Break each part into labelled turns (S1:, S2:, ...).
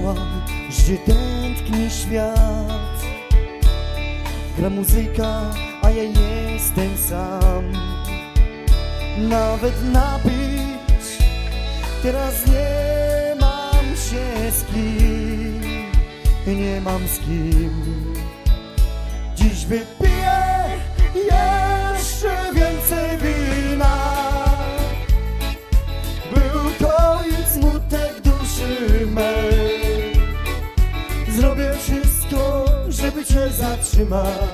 S1: czułam, że tętni świat. Gra muzyka, a ja jestem sam. Nawet napić teraz nie mam się z kim. Nie mam z kim. Dziś wypiję jeszcze więcej wina. Był to i smutek duszy mej. Zrobię wszystko, żeby cię zatrzymać.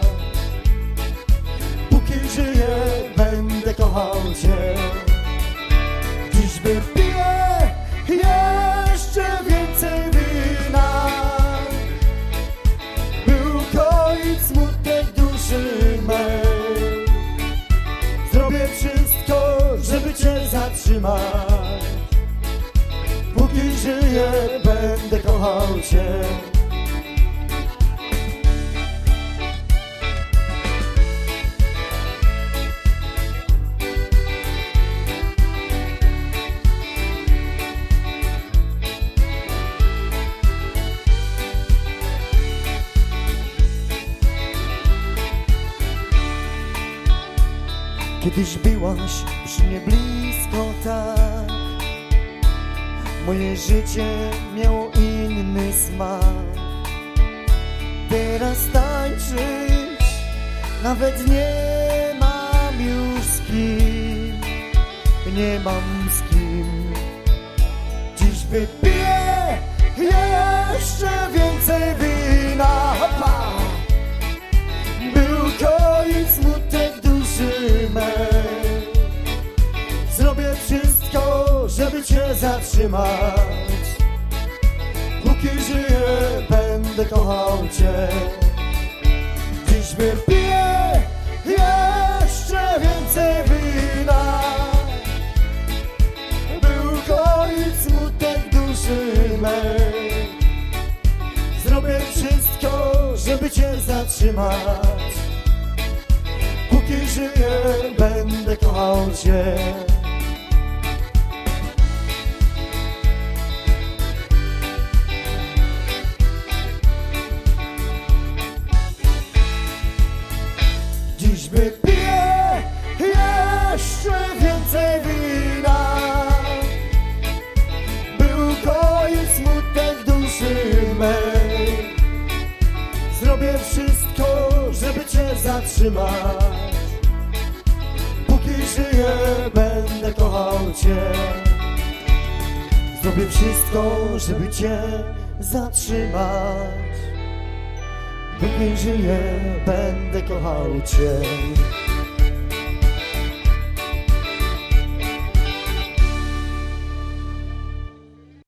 S1: Póki żyję, będę kochał cię. Dziś wypiję jeszcze więcej wina. Był koniec, smutek duszy mej. Zrobię wszystko, żeby cię zatrzymać. Póki żyję, będę kochał cię. Kiedyś byłaś przy mnie blisko tak. Moje życie miało inny smak. Teraz tańczyć nawet nie mam już z kim. Nie mam z kim. Dziś wypiję jeszcze więcej wina. Był koniec, smutek duszy mej. Zrobię wszystko, żeby cię zatrzymać. Póki żyję, będę kochał cię. Dziś wypiję jeszcze więcej wina. Był koniec, smutek duszy mej. Zrobię wszystko, żeby cię zatrzymać. Póki żyję, będę kochał cię. Dziś wypiję jeszcze więcej wina. Był koniec, smutek duszy mej. Zrobię wszystko, żeby cię zatrzymać. Póki żyję, będę kochał cię. Zrobię wszystko, żeby cię zatrzymać. Póki żyję, będę kochał cię.